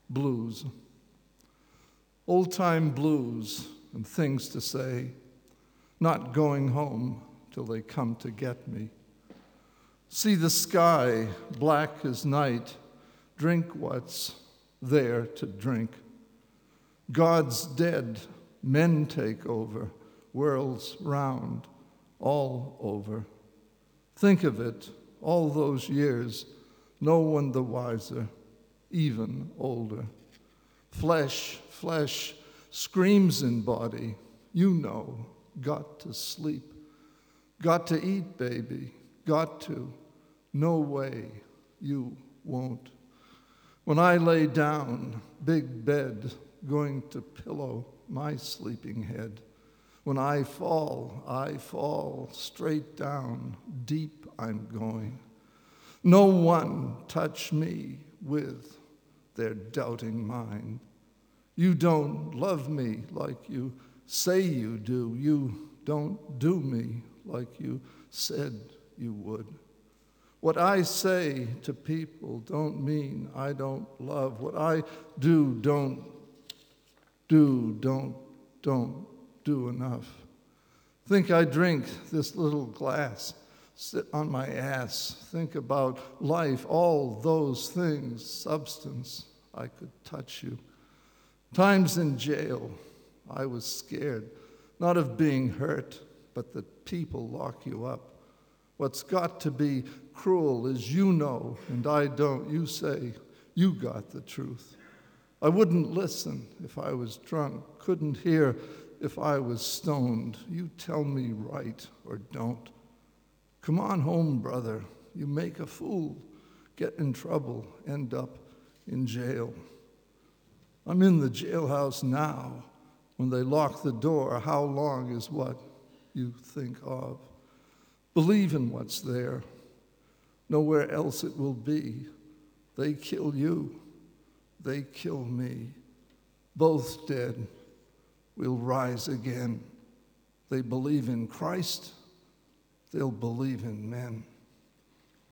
blues. Old-time blues and things to say, not going home till they come to get me. See the sky, black as night, drink what's there to drink. God's dead, men take over, world's round, all over. Think of it, all those years, no one the wiser, even older. Flesh screams in body, you know, got to sleep. Got to eat, baby, got to. No way, you won't. When I lay down, big bed, going to pillow my sleeping head. When I fall straight down, deep I'm going. No one touch me with their doubting mind. You don't love me like you say you do. You don't do me like you said you would. What I say to people don't mean I don't love. What I do don't do enough. Think I drink this little glass, sit on my ass, think about life, all those things, substance, I could touch you. Times in jail, I was scared, not of being hurt, but that people lock you up. What's got to be cruel is you know, and I don't. You say you got the truth. I wouldn't listen if I was drunk, couldn't hear if I was stoned. You tell me right or don't. Come on home, brother. You make a fool, get in trouble, end up in jail. I'm in the jailhouse now. When they lock the door, how long is what you think of? Believe in what's there. Nowhere else it will be. They kill you. They kill me. Both dead. We'll rise again. They believe in Christ. They'll believe in men.